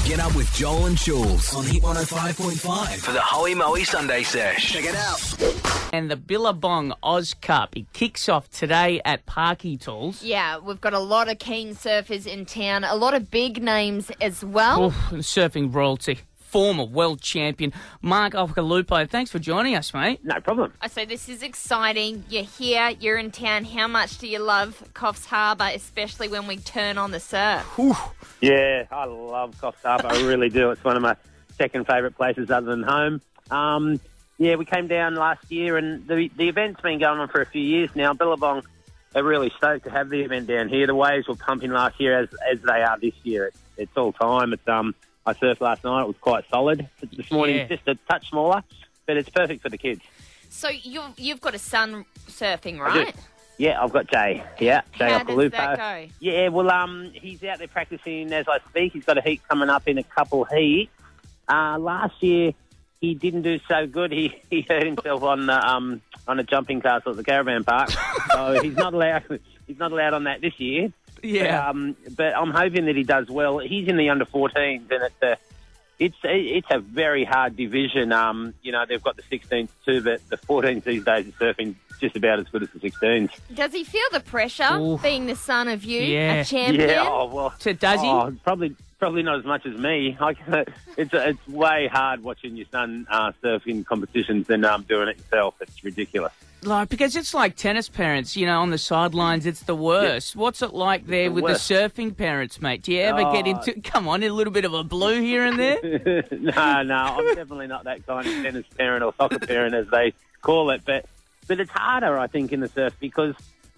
Get up with Joel and Jules on Hit 105.5 for the Hoey Moe Sunday Sesh. Check it out. And the Billabong Oz Cup, it kicks off today at Parky Tools. Yeah, we've got a lot of keen surfers in town, a lot of big names as well. Surfing royalty. Former world champion Mark Occhilupo. Thanks for joining us, mate. No problem. I say this is exciting. You're here, you're in town. How much do you love Coffs Harbour, especially when we turn on the surf? Yeah, I love Coffs Harbour. I really do. It's one of my second favourite places other than home. Yeah, we came down last year, and the event's been going on for a few years now. Billabong are really stoked to have the event down here. The waves were pumping last year as they are this year. It's all time. It's I surfed last night. It was quite solid. This morning it's just a touch smaller, but it's perfect for the kids. So you've got a son surfing, right? Yeah, I've got Jay. Yeah, Jay How Occhilupo. does that go? Yeah, well, he's out there practicing as I speak. He's got a heat coming up in a couple heats. Last year he didn't do so good. He hurt himself on a jumping castle at the caravan park, so he's not allowed. He's not allowed on that this year. Yeah, but I'm hoping that he does well. He's in the under-14s, and it's a very hard division. They've got the 16s too, but the 14s these days are surfing just about as good as the 16s. Does he feel the pressure being the son of you, Yeah. a champion? Yeah, oh well. So does he? Probably not as much as me. It's way hard watching your son surf in competitions than doing it yourself. It's ridiculous. Because it's like tennis parents, on the sidelines, it's the worst. Yeah. What's it like there with the surfing parents, mate? Do you ever get into, a little bit of a blue here and there? No, I'm definitely not that kind of tennis parent or soccer parent, as they call it. But it's harder, I think, in the surf because,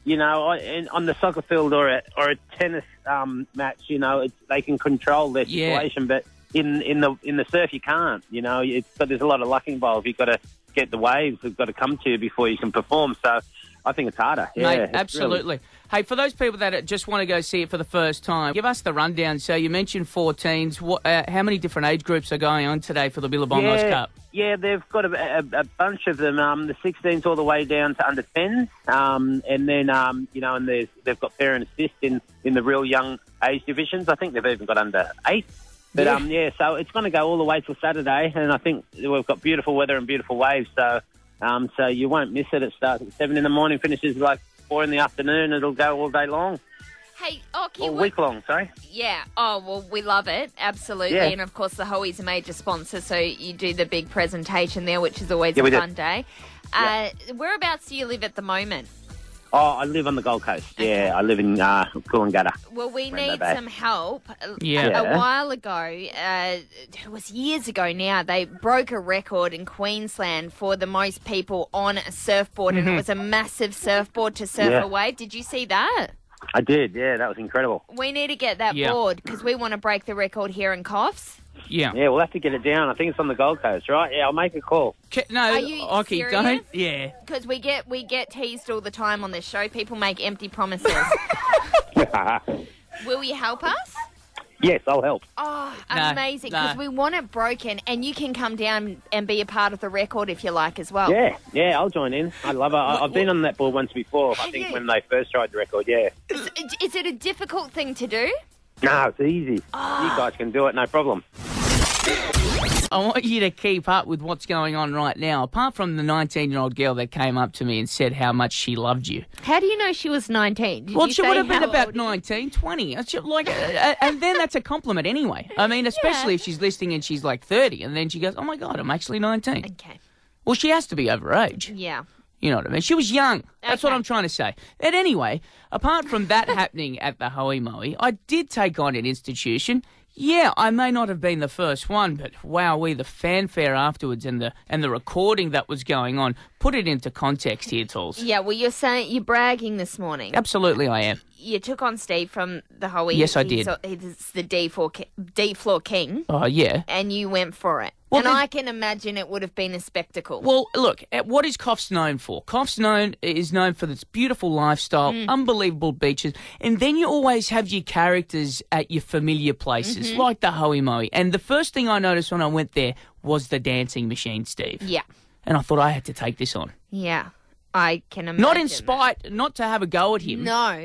on the soccer field or a tennis match, they can control their situation. But in the surf, you can't. But there's a lot of luck involved. You've got to get the waves have got to come to you before you can perform. So I think it's harder. Yeah, mate, absolutely. Hey, for those people that just want to go see it for the first time, give us the rundown. So you mentioned 14s. How many different age groups are going on today for the Billabong Oz Cup? Yeah, they've got a bunch of them. The 16s all the way down to under 10s. And then, and they've got pair and assist in the real young age divisions. I think they've even got under 8. But, so it's going to go all the way till Saturday, and I think we've got beautiful weather and beautiful waves, so you won't miss it. It starts at 7 in the morning, finishes like 4 in the afternoon. It'll go all day long. Hey, all week long, sorry. Yeah. Oh, well, we love it. Absolutely. Yeah. And, of course, the Hoey's a major sponsor, so you do the big presentation there, which is always a fun day. Whereabouts do you live at the moment? Oh, I live on the Gold Coast. Yeah, I live in Coolangatta. Well, we need some help. Yeah. A while ago, it was years ago now, they broke a record in Queensland for the most people on a surfboard, and it was a massive surfboard to surf a wave. Did you see that? I did, yeah. That was incredible. We need to get that board because we want to break the record here in Coffs. Yeah. Yeah, we'll have to get it down. I think it's on the Gold Coast, right? Yeah, I'll make a call. Are you Occhi, don't. Yeah. Because we get teased all the time on this show. People make empty promises. Will you help us? Yes, I'll help. Oh, amazing. Because we want it broken, and you can come down and be a part of the record if you like as well. Yeah, I'll join in. I love it. I've been on that board once before, I think, when they first tried the record, Is it a difficult thing to do? No, it's easy. You guys can do it, no problem. I want you to keep up with what's going on right now. Apart from the 19-year-old girl that came up to me and said how much she loved you. How do you know she was 19? Well, she would have been about 19, 20. And then that's a compliment anyway. I mean, especially if she's listening and she's like 30, and then she goes, oh, my God, I'm actually 19. Okay. Well, she has to be over age. Yeah. You know what I mean? She was young. That's what I'm trying to say. And anyway, apart from that happening at the Hoey Moe, I did take on an institution. Yeah, I may not have been the first one, but wowee, the fanfare afterwards and the recording that was going on. Put it into context here, Tools. Yeah, well, you're bragging this morning. Absolutely, I am. You took on Steve from the Hoey. Yes, I did. He's the D-floor king. Oh, yeah. And you went for it. Well, and I can imagine it would have been a spectacle. Well, look, what is Coffs known for? Coffs is known for its beautiful lifestyle, unbelievable beaches, and then you always have your characters at your familiar places, like the Hoey Moe. And the first thing I noticed when I went there was the dancing machine, Steve. Yeah. And I thought I had to take this on. Yeah, I can imagine. Not to have a go at him. No.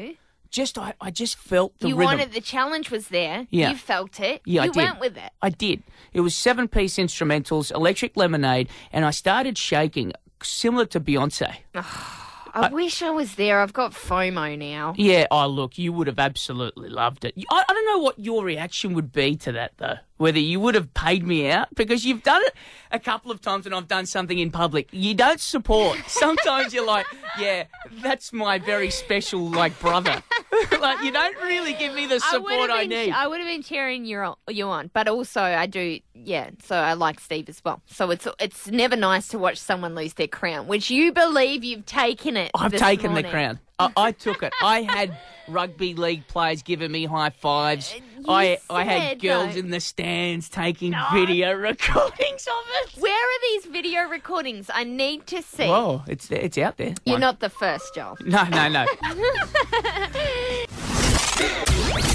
I just felt the rhythm. The challenge was there. Yeah. You felt it. Yeah, I you did. went with it. I did. It was 7-piece instrumentals, Electric Lemonade, and I started shaking, similar to Beyonce. I wish I was there. I've got FOMO now. Yeah, look, you would have absolutely loved it. I don't know what your reaction would be to that, though. Whether you would have paid me out, because you've done it a couple of times and I've done something in public. You don't support. Sometimes you're like, yeah, that's my very special, brother. Like, you don't really give me the support I need. I would have been cheering you on, but also I do, so I like Steve as well. So it's never nice to watch someone lose their crown, which you believe you've taken it. I've taken the crown. I took it. I had rugby league players giving me high fives. I had girls in the stands taking video recordings of it. Where are these video recordings? I need to see. Whoa, it's out there. You're not the first, Joel. No.